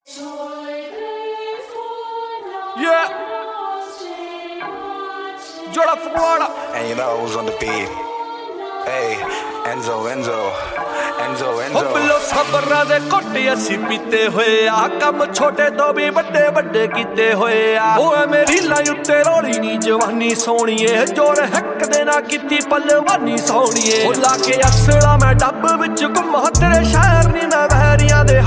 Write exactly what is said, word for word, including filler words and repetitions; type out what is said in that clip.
Yeah. Jordan Florida. And you know who's on the beat. Hey, Enzo, Enzo, Enzo, Enzo. ਬਿਲੋ ਸਬਰਾਂ ਦੇ ਘੁੱਟ ਅਸੀਂ ਪੀਤੇ ਹੋਏ ਆ, ਕੰਮ ਛੋਟੇ ਤੋਂ ਵੀ ਵੱਡੇ ਵੱਡੇ ਕੀਤੇ ਹੋਏ ਆ। ਓਏ ਮੇਰੀ ਲਾਈ ਉੱਤੇ ਰੋਲੀ ਨੀ ਜਵਾਨੀ ਸੋਹਣੀਏ, ਜੋਰ ਹੱਕ ਦੇ ਨਾ ਕੀਤੀ ਪਲਵਾਨੀ ਸੋਹਣੀਏ। ਉਹ ਲਾ ਕੇ ਅਸਲਾ ਮੈਂ ਡੱਬ ਵਿੱਚ ਘੁੰਮਾ ਤੇਰੇ ਸ਼ਹਿਰ ਨੀ ਮੈਂ ਵਹਿਰੀਆਂ ਦੇ